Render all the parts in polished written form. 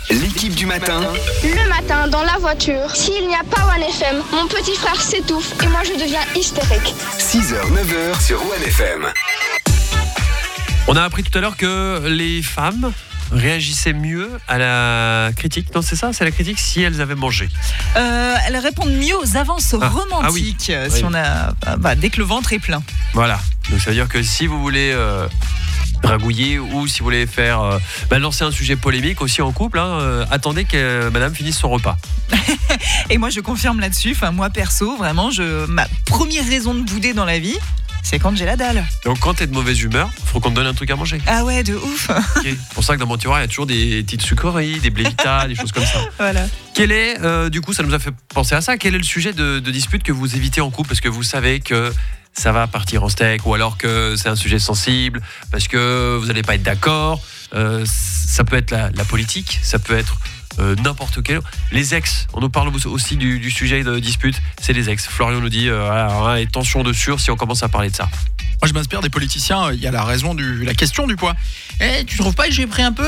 L'équipe du matin. Le matin, dans la voiture, s'il n'y a pas One FM, mon petit frère s'étouffe et moi je deviens hystérique. 6h, 9h sur One FM. On a appris tout à l'heure que les femmes réagissaient mieux à la critique. Non, c'est ça, c'est la critique si elles avaient mangé. Elles répondent mieux aux avances romantiques si on a, dès que le ventre est plein. Voilà. Donc ça veut dire que si vous voulez dragouiller ou si vous voulez faire lancer un sujet polémique aussi en couple, attendez que madame finisse son repas. Et moi je confirme là-dessus. Enfin, moi perso, vraiment, ma première raison de bouder dans la vie, c'est quand j'ai la dalle. Donc quand t'es de mauvaise humeur, faut qu'on te donne un truc à manger. Ah ouais, de ouf. Okay. C'est pour ça que dans mon tiroir, il y a toujours des petites sucreries, des blévitas, des choses comme ça. Voilà. Quel est, du coup, ça nous a fait penser à ça, quel est le sujet de dispute que vous évitez en couple parce que vous savez que ça va partir en steak ou alors que c'est un sujet sensible, parce que vous n'allez pas être d'accord. Ça peut être la politique, ça peut être n'importe quel. Les ex, on nous parle aussi du sujet de dispute, c'est les ex. Florian nous dit, et tension de sûr si on commence à parler de ça. Moi je m'inspire des politiciens, il y a la raison la question du poids. Tu trouves pas que j'ai pris un peu ?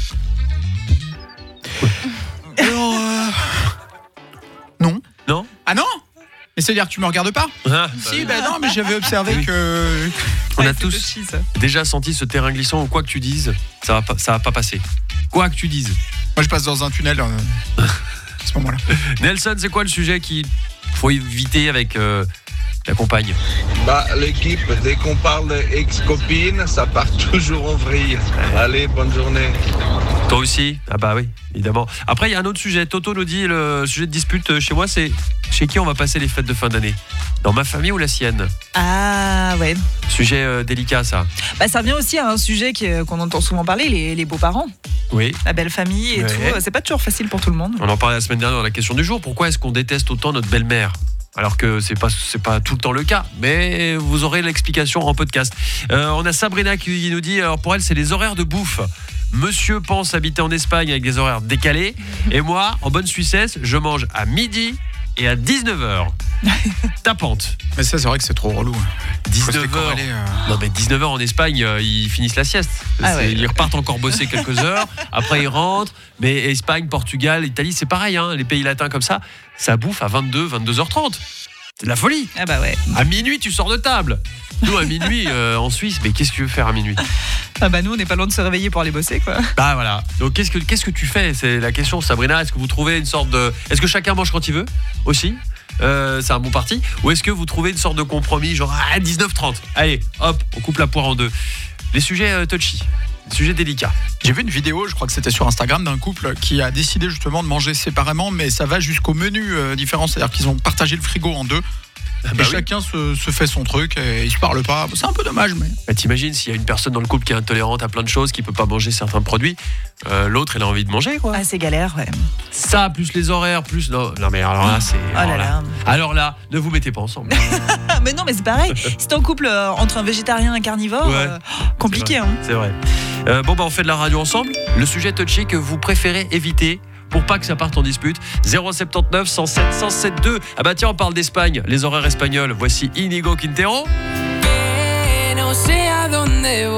Alors, non. Non ? Ah non ? Mais c'est-à-dire que tu me regardes pas ? Si, non, mais j'avais observé que... On a tous déjà senti ce terrain glissant où quoi que tu dises, ça va pas passer. Quoi que tu dises. Moi je passe dans un tunnel à ce moment-là. Nelson, c'est quoi le sujet qu'il faut éviter avec la compagne ? L'équipe, dès qu'on parle d'ex-copine, ça part toujours en vrille. Allez, bonne journée. Toi aussi ? Ah bah oui, évidemment. Après, il y a un autre sujet. Toto nous dit, le sujet de dispute chez moi, c'est chez qui on va passer les fêtes de fin d'année ? Dans ma famille ou la sienne ? Ah ouais. Sujet délicat, ça. Ça revient aussi à un sujet qu'on entend souvent parler, les beaux-parents. Oui. La belle famille et tout. C'est pas toujours facile pour tout le monde. On en parlait la semaine dernière dans la question du jour. Pourquoi est-ce qu'on déteste autant notre belle-mère ? Alors que c'est pas tout le temps le cas, mais vous aurez l'explication en podcast. On a Sabrina qui nous dit, alors pour elle c'est les horaires de bouffe. Monsieur pense habiter en Espagne avec des horaires décalés, et moi, en bonne Suissesse, je mange à midi et à 19h. Tapante. Mais ça c'est vrai que c'est trop relou. 19h. Non mais 19h en Espagne, ils finissent la sieste. Ils repartent encore bosser quelques heures, après ils rentrent. Mais Espagne, Portugal, Italie, c'est pareil, les pays latins comme ça bouffe à 22h30. C'est de la folie. Ah bah ouais. À minuit, tu sors de table. Nous, à minuit, en Suisse, mais qu'est-ce que tu veux faire à minuit ? Ah bah nous, on n'est pas loin de se réveiller pour aller bosser, quoi. Bah voilà. Donc qu'est-ce que tu fais ? C'est la question, Sabrina. Est-ce que vous trouvez une sorte de... Est-ce que chacun mange quand il veut aussi ? C'est un bon parti. Ou est-ce que vous trouvez une sorte de compromis, genre 19h30 ? Allez, hop, on coupe la poire en deux. Les sujets touchy, les sujets délicats. J'ai vu une vidéo, je crois que c'était sur Instagram, d'un couple qui a décidé justement de manger séparément, mais ça va jusqu'au menu différent, c'est-à-dire qu'ils ont partagé le frigo en deux. Chacun se fait son truc et ils se parlent pas. C'est un peu dommage, mais... T'imagines s'il y a une personne dans le couple qui est intolérante à plein de choses, qui peut pas manger certains produits, l'autre elle a envie de manger, quoi. Ah, c'est galère, ouais. Ça, plus les horaires, plus... Non mais alors là, c'est... Alors là, ne vous mettez pas ensemble. Mais non, mais c'est pareil. Si t'es en couple entre un végétarien et un carnivore, compliqué. C'est vrai. On fait de la radio ensemble. Le sujet touchy que vous préférez éviter pour pas que ça parte en dispute. 079 107 107 2. Ah bah tiens, on parle d'Espagne, les horaires espagnols. Voici Inigo Quintero.